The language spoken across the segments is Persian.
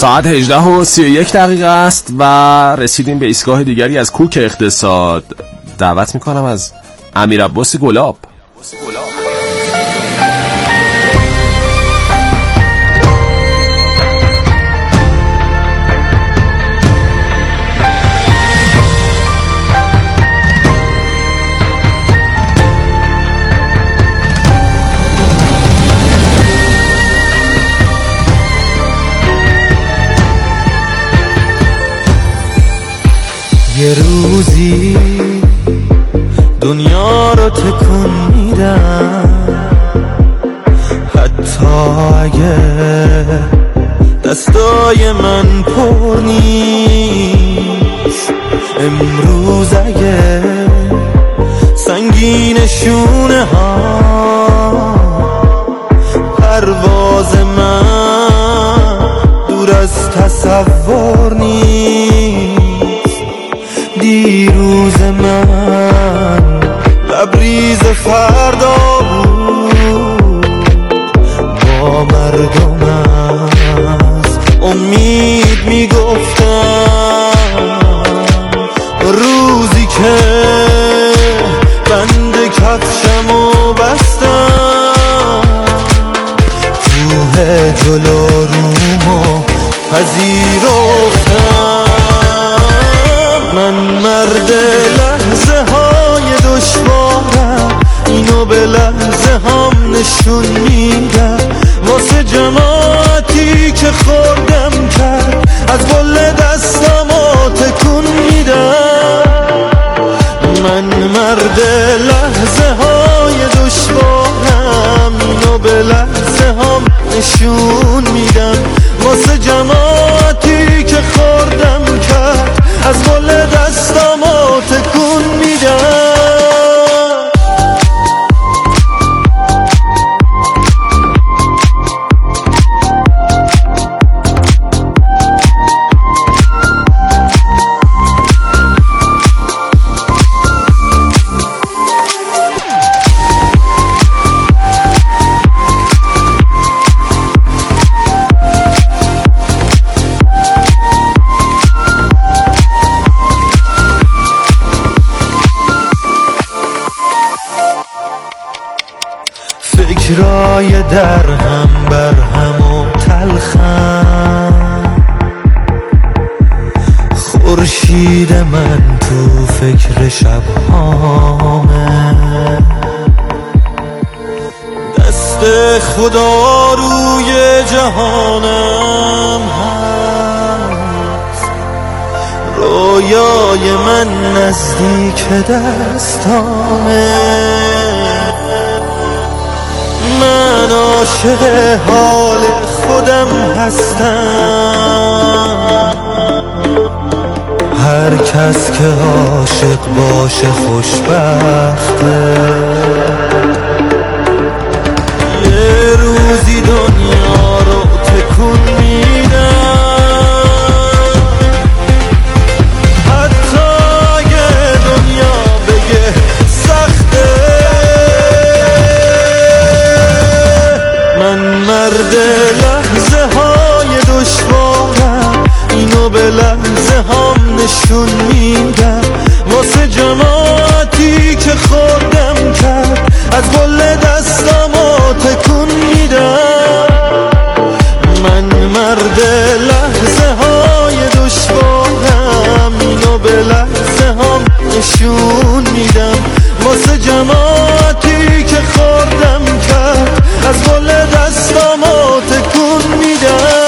ساعت 18:31 است و رسیدیم به ایستگاه دیگری از کوک اقتصاد. دعوت میکنم از امیر عباس گلاب. یه روزی دنیا رو تکون میدم، حتی اگه دستای من پر نیست. امروز اگه سنگین شونه ها پرواز من دور از تصور نیست. دیروز من لبریز فردا بود، با مردم از امید میگفتم. روزی که بند کفشمو بستم، کوه جلو رومو پذیرفتم. من مرد لحظه های دشوارم، اینو به لحظه هم نشون میدم. واسه جماعتی که خوردم کرد، از گل دستمو تکون میدم. من مرد لحظه های دشوارم، اینو به لحظه هم نشون میدم. واسه جماعتی که خوردم کرد، از گل دستمو تکون میدم. فکرای در هم بر هم و تلخم، خورشید من تو فکر شبهامه. دست خدا روی جهانم هست، رویای من نزدیک دستامه. من عاشق حال خودم هستم، هر کس که عاشق باشه خوشبخته. یه روزی دنیا رو تکون میدم، حتی اگه دنیا بگه سخته. من مرد لحظه های دشوارم، اینو به لحظه هم نشون میدم. واسه جماعتی که خوردم کرد، از گل دستمو تکون میدم. من مرد لحظه های دشوارم، اینو به لحظه هم نشون میدم. واسه جماعتی که خوردم کرد، از گل دستمو تکون میدم.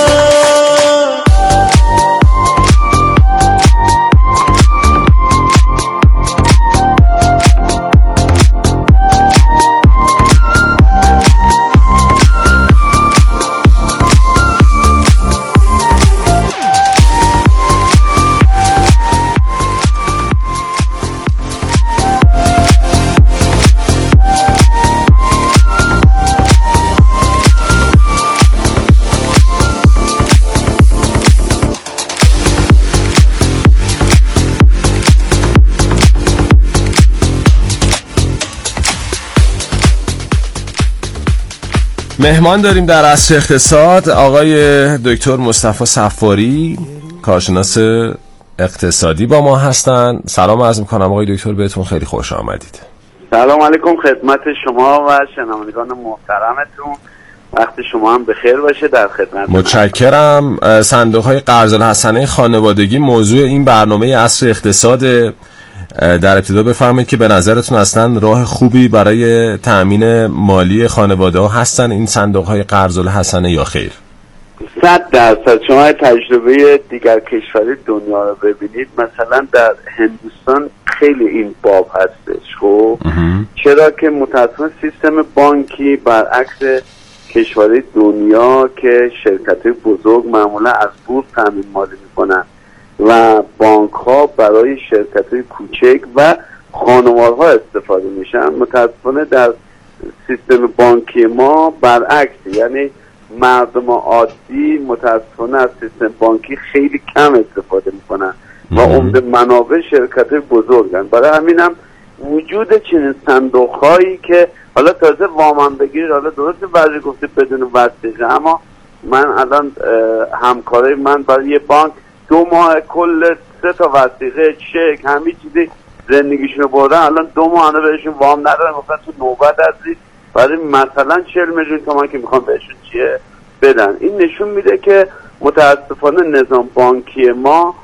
مهمان داریم در عصر اقتصاد آقای دکتر مصطفی صفاری، کارشناس اقتصادی با ما هستن. سلام عرض میکنم آقای دکتر، بهتون خیلی خوش آمدید. سلام علیکم خدمت شما و شنوندگان محترمتون، وقت شما هم بخیر باشه. در خدمت متشکرم. صندوق های قرض الحسنه خانوادگی موضوع این برنامه عصر اقتصاد. در ابتدا بفرمایید که به نظرتون اصلا راه خوبی برای تأمین مالی خانواده ها هستن این صندوق های قرض الحسنه یا خیر؟ 100%. شما تجربه دیگر کشورهای دنیا رو ببینید، مثلا در هندوستان خیلی این باب هستش. خب چرا که متاسفانه سیستم بانکی برعکس کشورهای دنیا که شرکت‌های بزرگ معمولا از بورس تامین مالی میکنن و بانک ها برای شرکت‌های کوچک و خانوارها استفاده میشن، متاسفانه در سیستم بانکی ما برعکس، یعنی مردم عادی متاسفانه از سیستم بانکی خیلی کم استفاده میکنن و عمده منابع شرکت‌های بزرگن. برای همینم وجود چنین صندوق‌هایی که حالا تازه وام بگیرید، حالا درسته بعضی گفته بدون وثیقه، اما من الان همکارای من برای یه بانک 2 ماه کل 3 تا وثیقه، چک، همه چیزی زندگیشونو بردن، الان 2 ماه هنوز بهشون وام ندارن، گفتن تو نوبت هستید برای مثلا 40 میلیون تومان که میخوان بهشون چیه بدن. این نشون میده که متاسفانه نظام بانکی ما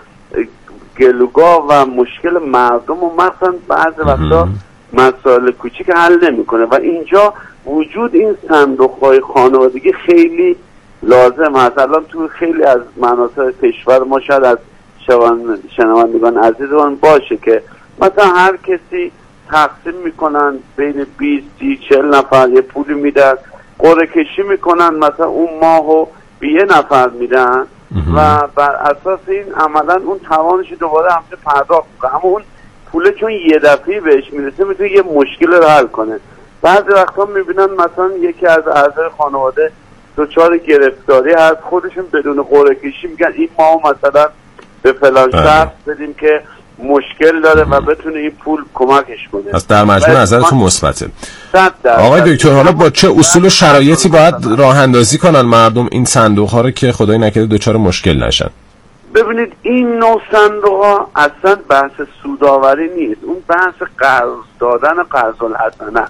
گلوگاه و مشکل مردم و مثلا بعضی وقتا مسائل کوچیک حل نمیکنه و اینجا وجود این صندوق‌های خانوادگی خیلی لازم هست. الان تو خیلی از مناطق کشور ما شاید از شنوندگان عزیزمون باشه که مثلا هر کسی تقسیم میکنن بین 20 30 40 نفر یه پولی میدن، قرعه کشی میکنن، مثلا اون ماهو به یه نفر میدن و بر اساس این عملا اون توانش دوباره همچه پرداخت میکنه، اما اون پوله چون یه دفعه بهش میرسه میتونه یه مشکل رو حل کنه. بعضی وقتا میبینن مثلا یکی از اعضای خانواده دچار گرفتاری هست، خودشون بدون قرعه کشی میگن این ماه مثلا به فلان شخص بدیم که مشکل داره و بتونه این پول کمکش کنه. پس در مجموع نظرتون مثبته. آقای دکتر، حالا با چه اصول و شرایطی باید راه اندازی کنن مردم این صندوق ها رو که خدای نکرده دچار مشکل نشن؟ ببینید این نوع صندوق ها اصلا بحث سوداوری نیست، اون بحث قرض دادن قرض الحسنه.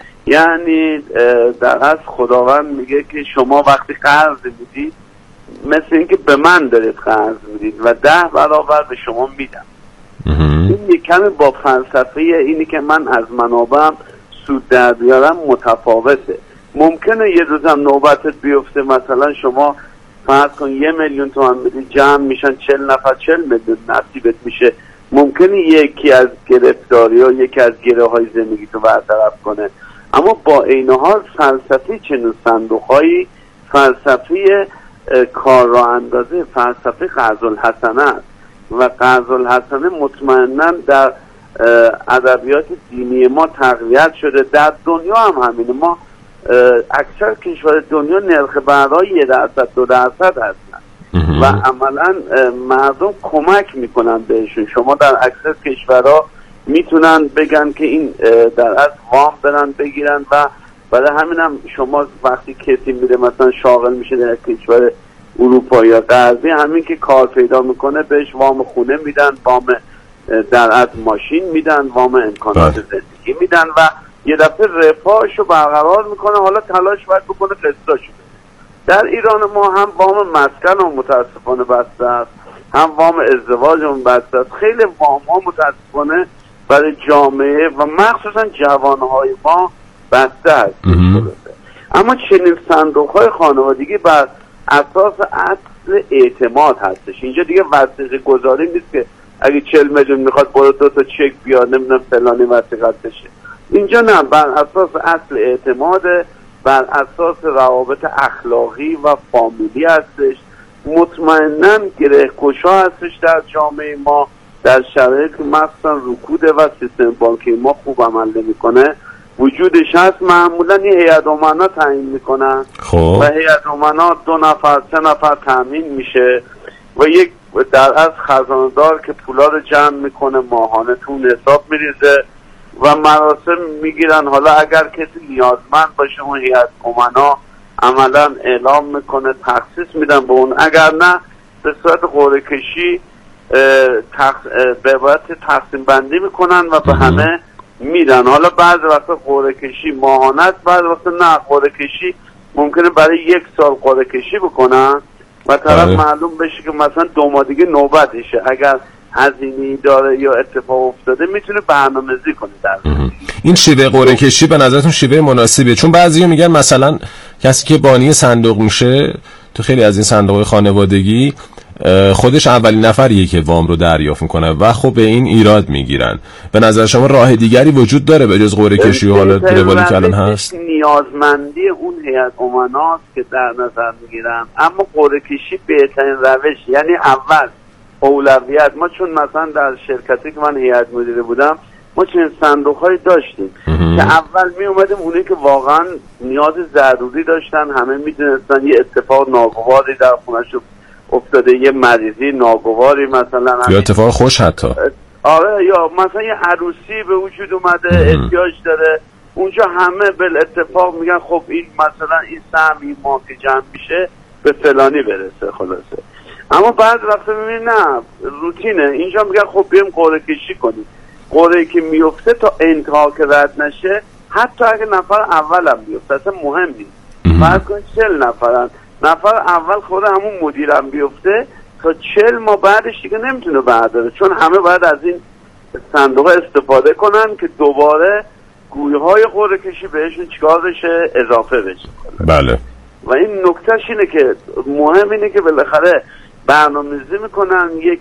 یعنی در اصل خداوند میگه که شما وقتی قرض میدید مثل اینکه به من دارید قرض میدید و 10 برابر به شما میدم. این یک کمی با فلسفه اینی که من از منابعم سود در بیارم متفاوته. ممکنه یه روزم نوبتت بیفته مثلا شما فرض کن 1 میلیون تومان بدی، جمع میشن 40 نفر، 40 میلیون نصیبت میشه. ممکنه یکی از گرفتاری ها، یکی از گره های زندگی تو برطرف کنه، اما با این حال فلسفه چنین صندوق هایی فلسفه کار را اندازه، فلسفه قرض الحسنه است و قرض الحسنه مطمئنا در ادبیات دینی ما تقویت شده. در دنیا هم همینه، ما اکثر کشور دنیا نرخ بهرهای 1% 2% هستن و عملا مردم کمک میکنن بهشون. شما در اکثر کشورها میتونن بگن که این در اصل وام برن بگیرن و برای همینم شما وقتی کسی میره مثلا شاغل میشه در کشور اروپا یا غربی، همین که کار پیدا میکنه بهش وام خونه میدن، وام در اصل ماشین میدن، وام امکانات زندگی میدن و یه دفعه رفاهشو برقرار میکنه. حالا تلاش باید بکنه قسطاشو. در ایران ما هم وام مسکن هم متاسفانه بسته است، هم وام ازدواج هم بسته است. خیلی وام ها متاسفانه برای جامعه و مخصوصا جوانهای ما بسته است. اما چنین صندوق های خانوادگی بر اساس اصل اعتماد هستش. اینجا دیگه وثیقه گذاری نیست که اگه 40 میلیون میخواد برو 2 تا چک بیار نمیدونم فلانی وثیقه بشه. اینجا نه، بر اساس اصل اعتماد، بر اساس روابط اخلاقی و فامیلی هستش. مطمئناً گره‌گشا هستش در جامعه ما در شرایطی که مثلا رکوده و سیستم بانکی ما خوب عمل نمیکنه. وجودش هست، معمولا این هیئت امنا تعیین میکنن و هیئت امنا 2 نفر 3 نفر تامین میشه و یک در از خزانه‌دار که پولا رو جمع میکنه ماهانه تو حساب میریزه و مراسم میگیرن. حالا اگر کسی نیازمند باشه اون هیئت امنا عملا اعلام میکنه تخصیص میدن به اون، اگر نه به صورت قرعه کشی به باید تقسیم بندی میکنن و به همه میدن. حالا بعض وقتا قرعه کشی ماهانه است، بعض وقتا نه، قرعه کشی ممکنه برای 1 سال قرعه کشی بکنن و طرف معلوم بشه که مثلا 2 ماه دیگه نوبتشه، اگر هزینه‌ای داره یا اتفاق افتاده میتونه برنامه‌ریزی کنه در این شیوه قرعه کشی به نظرتون شیوه مناسبیه؟ چون بعضیا میگن مثلا کسی که بانی صندوق میشه تو خیلی از این صندوق خانوادگی خودش اولین نفریه که وام رو دریافت میکنه و خب به این ایراد میگیرن. به نظر شما راه دیگری وجود داره به جز قرعه کشی و حالا روالی که الان هست؟ نیازمندی اون هیئت امناست که در نظر میگیرن، اما قرعه کشی بهترین روش، یعنی اول اولویت. ما چون مثلا در شرکتی که من هیئت مدیره بودم ما چنین صندوق‌هایی داشتیم که اول می اومدیم اونایی که واقعا نیاز ضروری داشتن، همه میدونستن یه اتفاق ناگواری در خونه‌شون افتاده، یه مریضی ناگواری مثلا، یا اتفاق خوش حتی، آره، یا مثلا یه عروسی به وجود اومده احتیاج داره، اونجا همه بل اتفاق میگن خب این مثلا این سهم این ماه که جمع میشه به فلانی برسه خلاصه. اما بعد وقتا میبینی نه، روتینه، اینجا میگن خب بریم قرعه کشی کنیم. قرعه که میفته تا انتها که رد نشه، حتی اگه نفر اولم بیفته اصلا مهم نیست، فرض کنید 40 نفرن، نفر اول خود همون مدیرم بیفته تا 40 ماه بعدش دیگه نمیتونه برداره، چون همه باید از این صندوق استفاده کنن که دوباره گویه های قرعه کشی بهشون چیکار بشه، اضافه بشه. بله. و این نکتهش اینه که مهم اینه که بالاخره برنامه‌ریزی میکنن، یک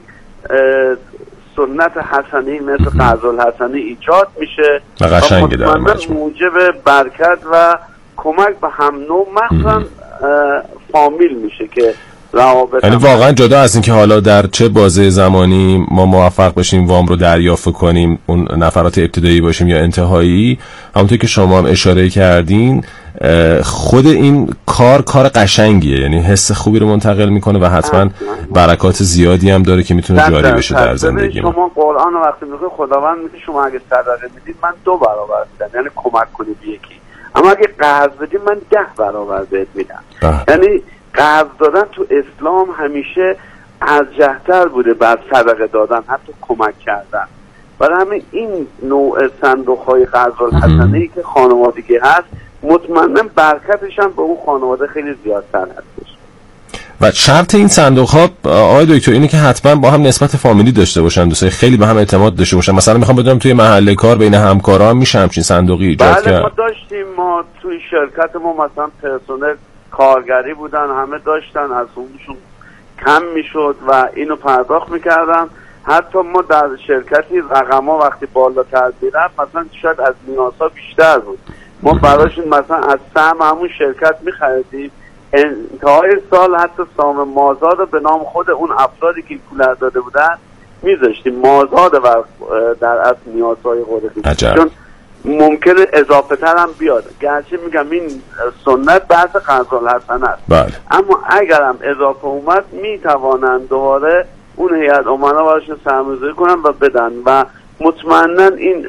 سنت حسنی مثل قرض‌الحسنه ایجاد میشه و قشنگه در موجب برکت و کمک به هم نوع مخصوصا فامیل میشه که روابط، یعنی واقعا جدا از این که حالا در چه بازه زمانی ما موفق بشیم وام رو دریافت کنیم، اون نفرات ابتدایی باشیم یا انتهایی، همونطور که شما هم اشاره کردین خود این کار قشنگیه، یعنی حس خوبی رو منتقل میکنه و حتما برکات زیادی هم داره که میتونه جاری بشه در زندگی ما. شما قرآن وقتی میخونید خداوند میگه شما اگه صدقه میدید من 2 برابر میدم، یعنی کمک کنید به یکی، اما اگه قرض بدید من 10 برابر بهت میدم. یعنی قرض دادن تو اسلام همیشه ارجح‌تر بوده بر صدقه دادن، حتی کمک کردن. برای همین این نوع صندوق‌های قرض‌الحسنه‌ای که خانوادگی هست مطمئنا برکتش هم به اون خانواده خیلی زیادتر هستش. و شرط این صندوق‌ها آقای دکتر اینه که حتما با هم نسبت فامیلی داشته باشن، دوستای خیلی به هم اعتماد داشته باشن. مثلا میخوام بدونم توی محل کار بین همکارا هم میشه همچین صندوقی ایجاد کرد؟ بله ما داشتیم، ما توی شرکت ما مثلا پرسنل کارگری بودن، همه داشتن، از اونشون کم میشد و اینو پرداخت میکردن. حتی ما در شرکتی رقما وقتی بالاتر میرفت مثلا شاید از نیازها بیشتر بود، ما براشون مثلا از سهم همون شرکت میخریدیم، انتهای سال حتی سهم مازاد رو به نام خود اون افرادی که پول داده بودن میذاشتیم، مازاد و در اصل نیازهای قرعه کشی، چون ممکنه اضافه تر هم بیاد. گرچه میگم این سنت بحث قرض‌الحسنه است، بله. اما اگرم اضافه اومد میتوانند دوباره اون هیئت امنا براشون سرمایه‌گذاری کنن و بدن و مطمئنا این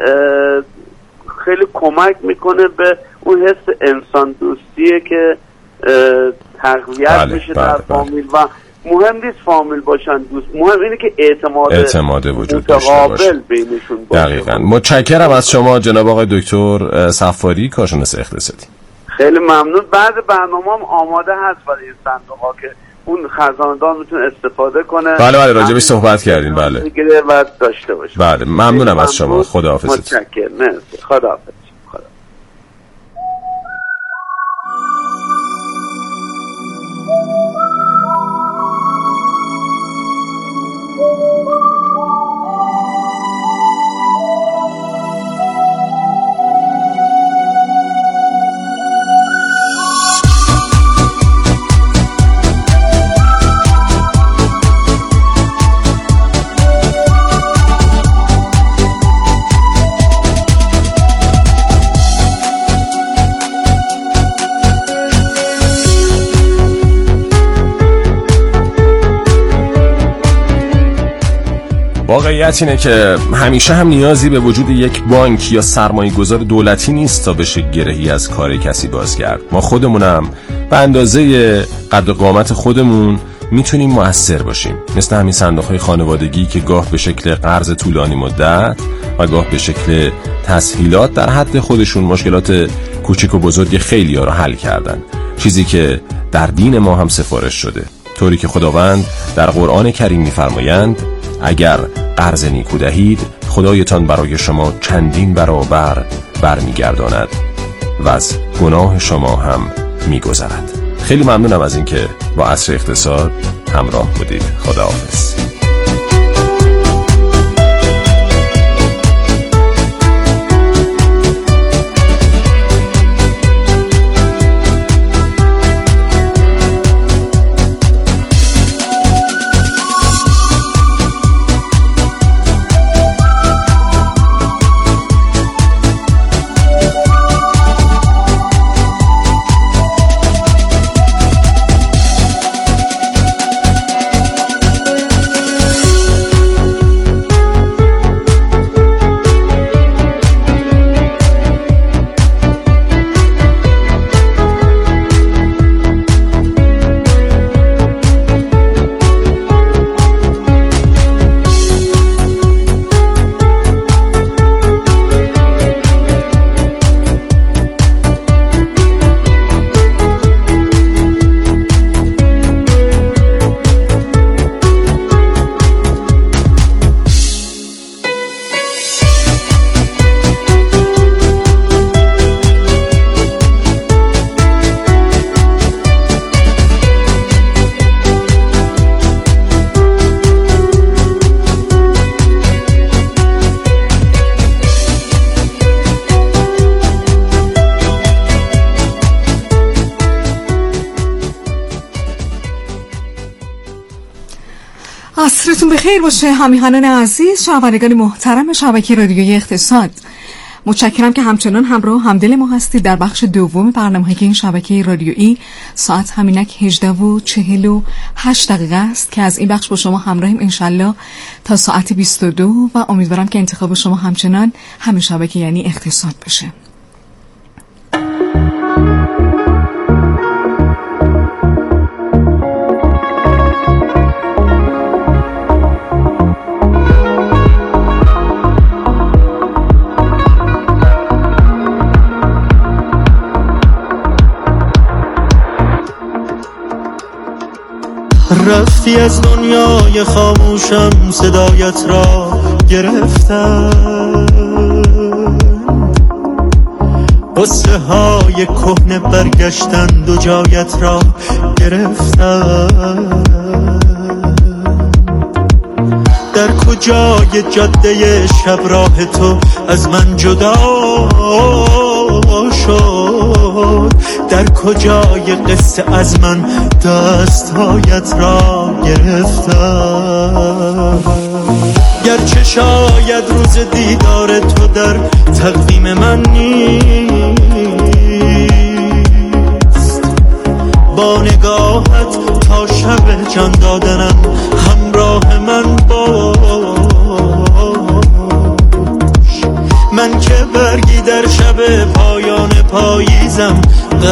خیلی کمک میکنه به اون حس انسان دوستیه که تقویت میشه در فامیل. و مهم نیست فامیل باشن دوست، مهم اینه که اعتماد وجود داشته باشه بینشون باشه. دقیقاً. متشکرم از شما جناب آقای دکتر صفاری، کارشناس اقتصادی. خیلی ممنون. بعد برنامه هم آماده هست برای این صندوق‌ها که اون خزاندان میتونه استفاده کنه. بله راجبش صحبت کردیم. بله میگیره و داشته باشه. بله ممنونم از شما. خداحافظ. متشکرم. مرسی. خداحافظ. واقعیت اینه که همیشه هم نیازی به وجود یک بانک یا سرمایه‌گذار دولتی نیست تا بشه گرهی از کار کسی باز کرد. ما خودمونم به اندازه قد و قامت خودمون میتونیم مؤثر باشیم، مثل همین صندوق‌های خانوادگی که گاه به شکل قرض طولانی مدت و گاه به شکل تسهیلات در حد خودشون مشکلات کوچک و بزرگ خیلی‌ها رو حل کردن، چیزی که در دین ما هم سفارش شده، طوری که خداوند در قرآن کریم می‌فرمایند اگر قرض نیکو دهید خدایتان برای شما چندین برابر برمیگرداند و از گناه شما هم میگذرد. خیلی ممنونم از اینکه با عصر اقتصاد همراه بودید. خداحافظ. عصرتون بخیر باشه همیهنان عزیز، شنوندگان محترم شبکه رادیویی اقتصاد. متشکرم که همچنان همراه همدل ما هستید در بخش دوم برنامه‌ای که این شبکه رادیویی ساعت همینک 18:48 است که از این بخش با شما همراهیم انشالله تا ساعت 22 و امیدوارم که انتخاب شما همچنان همین شبکه یعنی اقتصاد باشه. رفتی از دنیای خاموشم صدایت را گرفتم، قصه های کهنه برگشتند و جایت را گرفتم. در کجای جاده شب راه تو از من جدا شد، در کجای قصه از من دستهایت را گرفتم. گرچه شاید روز دیدار تو در تقویم من نیست، با نگاهت تا شب جان دادنم همراه من باش. من که برگی در شب پایان پاییزم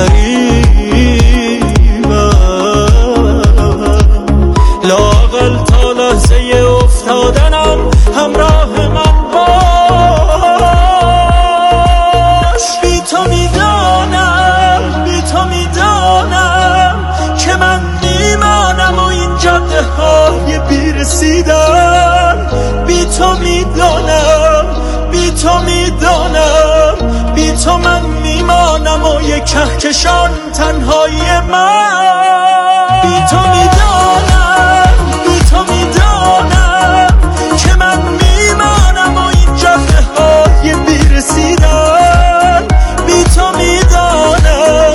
غریبم، لااقل تا لحظه افتادنم همراه من باش. بی تو میدانم که من میمانم و این جاده های بیرسیدن. بی تو میدانم بی تو من میمانم و یک کهکشان تنهایی من. بی تو میدانم که من میمانم و این جاده های بیرسیدن. بی تو میدانم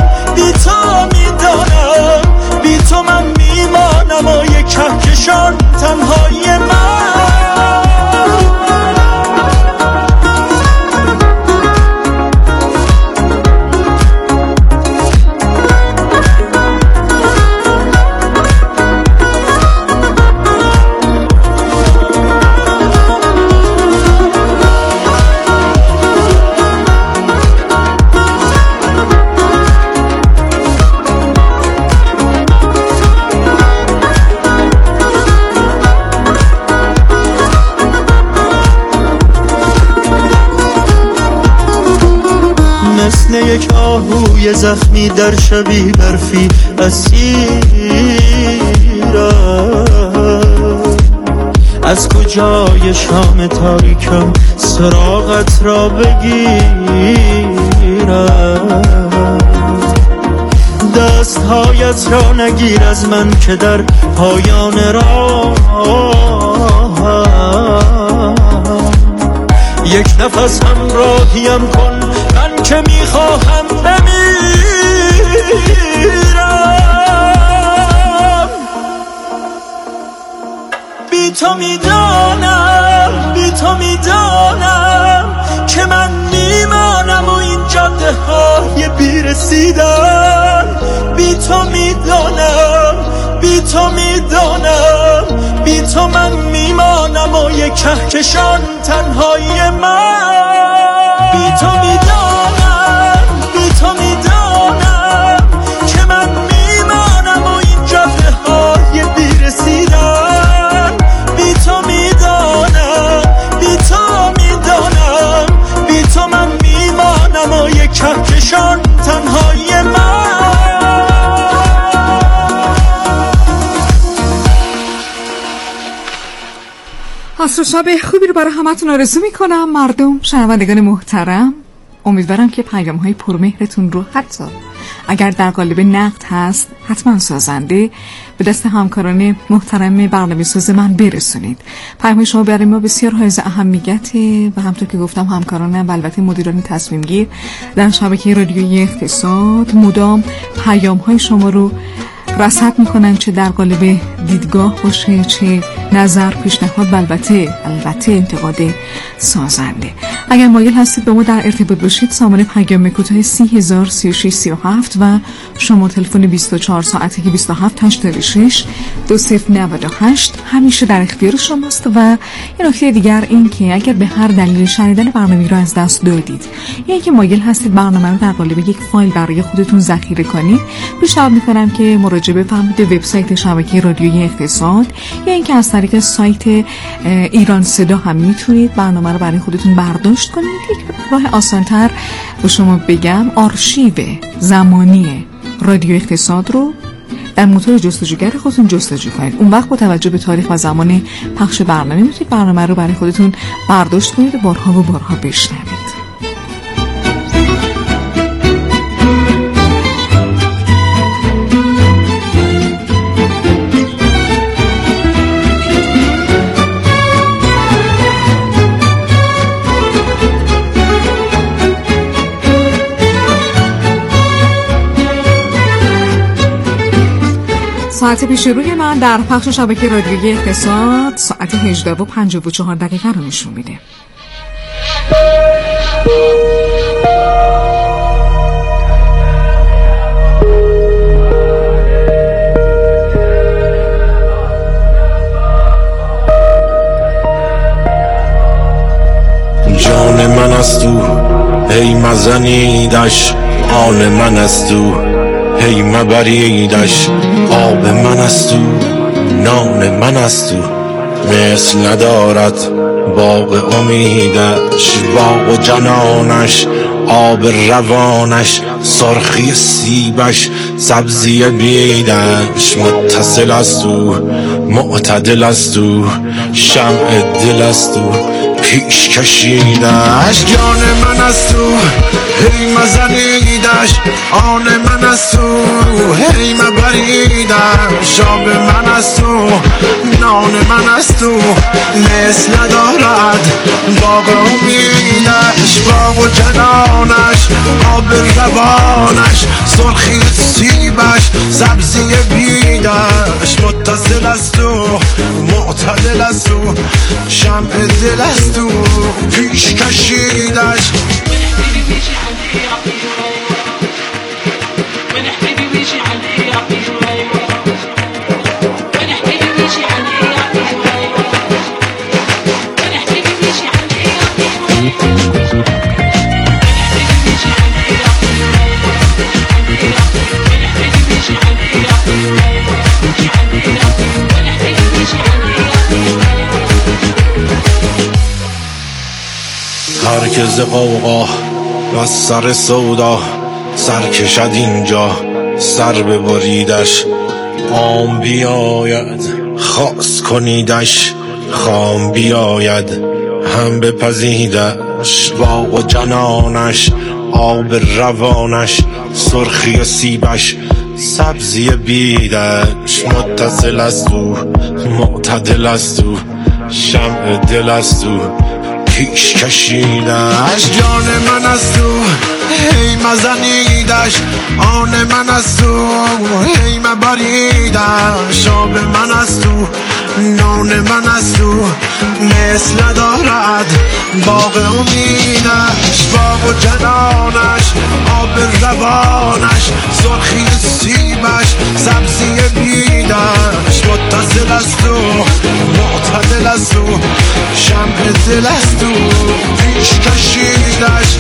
بی تو من میمانم و یک کهکشان تنهایی من. پای زخمی در شبی برفی اسیرم. از کجای شام تاریکم سراغت را بگیرم؟ دستهایت را نگیر از من که در پایان راهم یک نفس همراهیم کن، من که میخواهم بمیرم. بی تو میدانم، بی تو میدانم که من میمانم و این جاده های بیرسیدن. بی تو میدانم، بی تو میدانم، بی تو من میمانم و یک کهکشان تنهایی من. بی تو میدانم، بی تو میدانم که من میمانم و این جاده های بیرسیدن. بی تو میدانم، بی تو میدانم، بی تو من میمانم و یک کهکشان تنهایی من. عصر شب خوبی رو برای همتون آرزو میکنم مردم شنوندگان محترم. امیدوارم که پیام‌های پرمهرتون رو حتی اگر در قالب نقد هست حتما سازنده به دست همکاران محترم برنامه‌ساز من برسونید. پیام‌های شما برای ما بسیار حائز اهمیته و همونطور که گفتم همکارانم و البته مدیران تصمیم گیر در شبکه رادیویی اقتصاد مدام پیام‌های شما رو رصد میکنن، چه در قالب دیدگاه باشه چه نظر، پیشنهاد و البته انتقاد سازنده. اگر مایل هستید با ما در ارتباط باشید سامانه پیام کوتاه 303637 و شماره تلفن 24 ساعته که 2786 2098 همیشه در اختیار شماست. و یه نکته دیگر این که اگر به هر دلیل شنیدن برنامه رو از دست دادید یا اینکه مایل هستید برنامه رو در قالب یک فایل برای خودتون ذخیره کنید، پیشنهاد میکنم که مراجعه بفرمایید به وبسایت شبکه رادیویی اقتصاد یا اینکه از طریق سایت ایران صدا هم میتونید برنامه رو برای خودتون برداشت کنید. یک راه آسان‌تر به شما بگم، آرشیو زمانی رادیو اقتصاد رو در موتور جستجوگر خودتون جستجو کنید. اون وقت با توجه به تاریخ و زمان پخش برنامه میتونید برنامه رو برای خودتون برداشت کنید و بارها و بارها بشنوید. ساعت پیش روی من در پخش شبکه رادیویی اقتصاد ساعت 18:54 رو نشون میده. جان من است تو ای مزنیدش، آن من است تو هی مبریدش، آب من است تو نان من است تو، مثل ندارد باغ امیدش، باغ جنانش آب روانش، سرخی سیبش سبزی بیدش، متصل است تو معتدل است تو، شمع دل است تو پیش کشیدش، جان من است تو هی مزنیدش، آن من است تو هی مبریدش، آب من است تو نان من است تو، مثل ندارد باغ امیدش، باغ جنانش آب روانش، سرخی سیبش سبزی بیدش، متصل است تو معتدل است تو، شمع دل است تو پیش کشیدش. هرکز قوقا و سر سودا سر کشد اینجا سر ببریدش. عام بیاید خواست کنیدش، خام بیاید هم بپزیدش. باغ و جنانش، آب روانش، سرخی سیبش، سبزی بیدش. متصل است او، معتدل است او، شمع دل است او، پیش کشیدش. جان من است او، هی مزنیدش. آن من است او، هی مبریدش. آب من است او، نان من است او، مثل ندارد باغ امیدش. باغ و جنانش، آب روانش، سرخی سیبش، سبزی بیدش. متصل است او، معتدل است او، شمع دل است او، پیش کشیدش.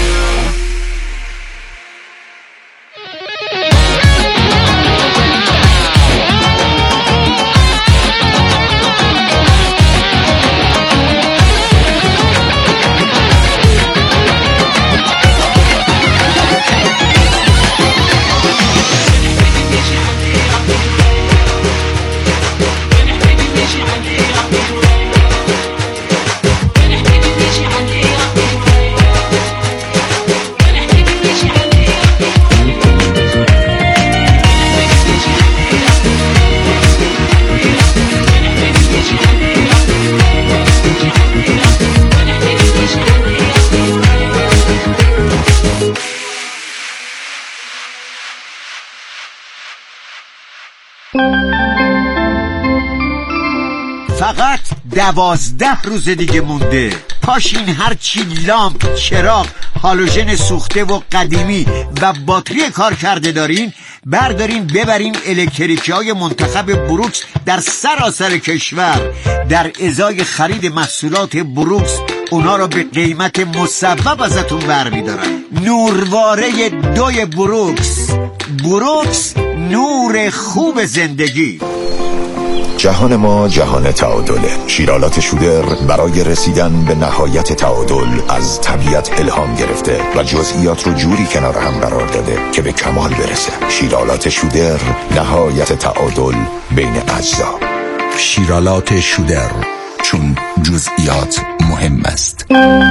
فقط 12 روز دیگه مونده. پاشین هر چی لامپ، چراغ، هالوژن سوخته و قدیمی و باتری کار کرده دارین بردارین ببرین الکتریکی های منتخب بروکس در سراسر کشور. در ازای خرید محصولات بروکس اونا رو به قیمت مصوب ازتون برمیدارن. نورواره 2 بروکس. بروکس، نور خوب زندگی. جهان ما جهان تعادله. شیرالات شودر برای رسیدن به نهایت تعادل از طبیعت الهام گرفته و جزئیات رو جوری کنار هم قرار داده که به کمال برسه. شیرالات شودر، نهایت تعادل بین اجزا. شیرالات شودر، چون جزئیات مهم است.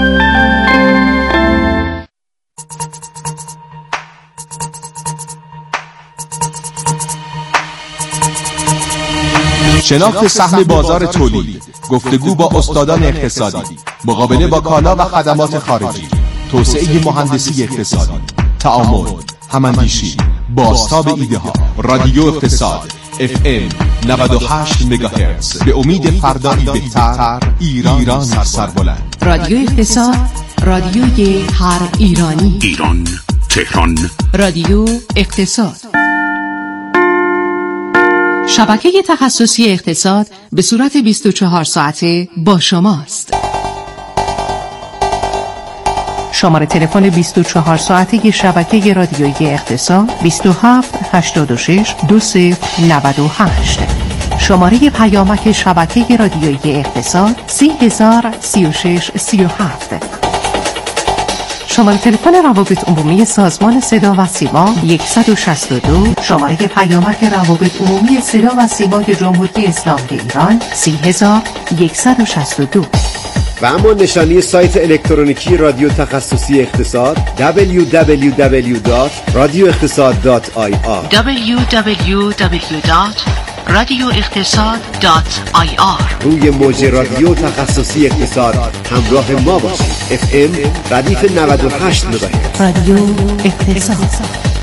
شناخت سهم بازار تولید، گفتگو با استادان اقتصادی، مقابله با کالا و خدمات خارجی، توسعه مهندسی اقتصادی، تعامل، هماندیشی، بازتاب ایده ها. رادیو اقتصاد FM 98 مگاهرتز، به امید فردایی بهتر، ایران سربلند. رادیو اقتصاد، رادیوی هر ایرانی. ایران، تهران. رادیو اقتصاد، شبکه تخصصی اقتصاد به صورت 24 ساعته با شماست. شماره تلفن 24 ساعته شبکه رادیویی اقتصاد 27 86 2098. شماره پیامک شبکه رادیویی اقتصاد 30036 37. شماره تلفن روابط عمومی سازمان صدا و سیما 162. شماره پیامک روابط عمومی صدا و سیمای جمهوری اسلامی ایران 30162. و اما نشانی سایت الکترونیکی رادیو تخصصی اقتصاد www.radioeqtasad.ir www.radioeqtasad.ir. روی موج رادیو تخصصی اقتصاد همراه ما باشید. FM ردیف 98 مگاهرتز. رادیو اقتصاد.